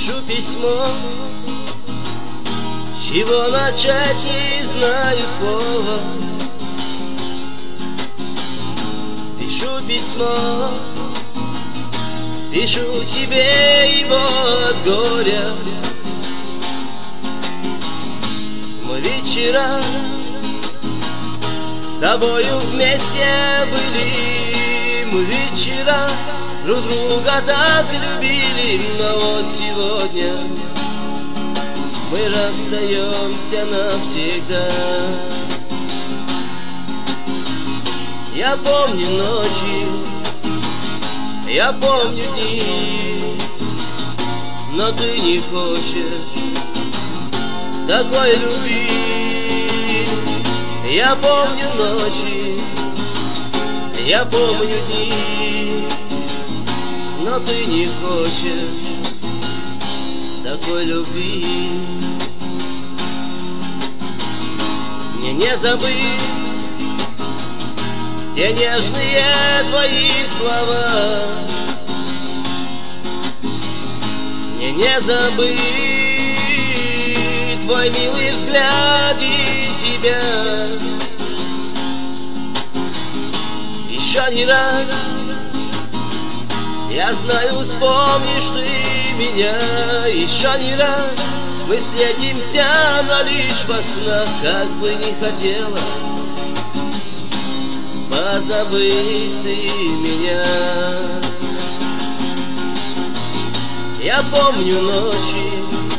Пишу письмо, с чего начать не знаю слова. Пишу письмо, пишу тебе его от горя. Мы вечера с тобою вместе были, мы вечера друг друга так любили, но вот сегодня мы расстаемся навсегда. Я помню ночи, я помню дни, но ты не хочешь такой любви. Я помню ночи, я помню дни, но ты не хочешь такой любви. Мне не забыть те нежные твои слова, мне не забыть твой милый взгляд и тебя. Еще не раз, я знаю, вспомнишь ты меня. Еще не раз мы встретимся, но лишь во снах. Как бы не хотела позабыть ты меня. Я помню ночи,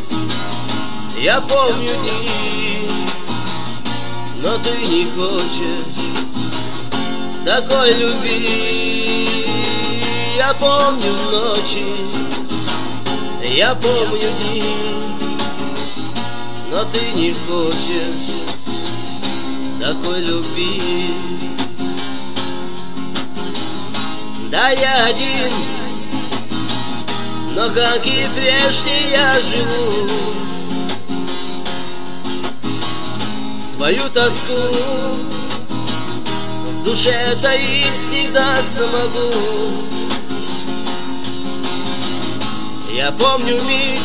я помню дни, но ты не хочешь такой любви. Я помню ночи, я помню дни, но ты не хочешь такой любви. Да, я один, но как и прежде я живу. Свою тоску в душе таить всегда смогу. Я помню миг,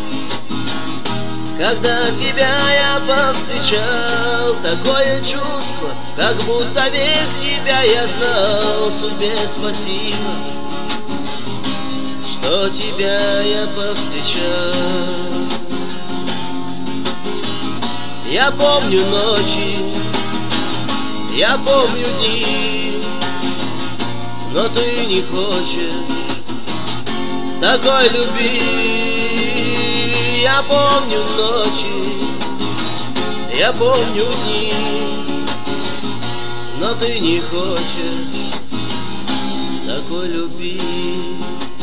когда тебя я повстречал. Такое чувство, как будто век тебя я знал. Судьбе спасибо, что тебя я повстречал. Я помню ночи, я помню дни, но ты не хочешь такой любви. Я помню ночи, я помню дни, но ты не хочешь такой любви.